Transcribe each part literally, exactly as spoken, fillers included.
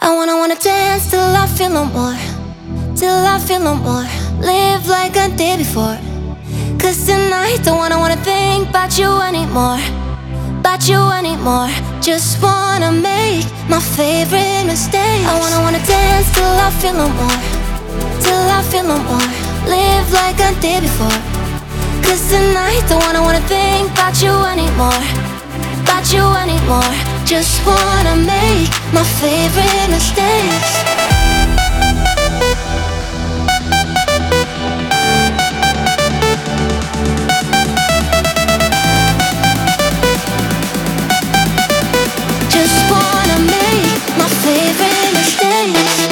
I wanna wanna dance till I feel no more, till I feel no more. Live like I did before. Cause tonight don't wanna wanna think about you anymore, about you anymore. Just wanna make my favorite mistake. I wanna wanna dance till I feel no more, till I feel no more. Live like I did before. Cause tonight don't wanna wanna think about you anymore, about you anymore. Just wanna make my favorite mistakes. Just wanna make my favorite mistakes.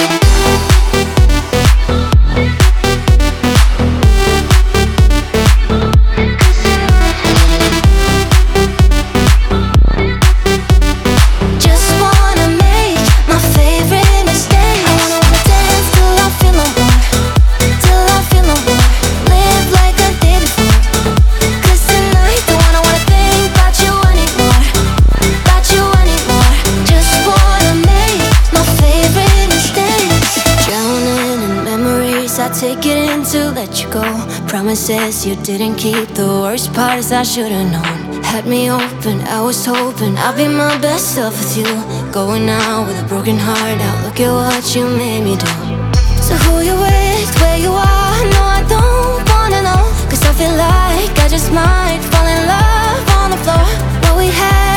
I take it in to let you go. Promises you didn't keep. The worst part is I should've known. Had me open, I was hoping I'll be my best self with you. Going out with a broken heart. Now look at what you made me do. So who you with, where you are? No, I don't wanna know. Cause I feel like I just might fall in love on the floor. What we had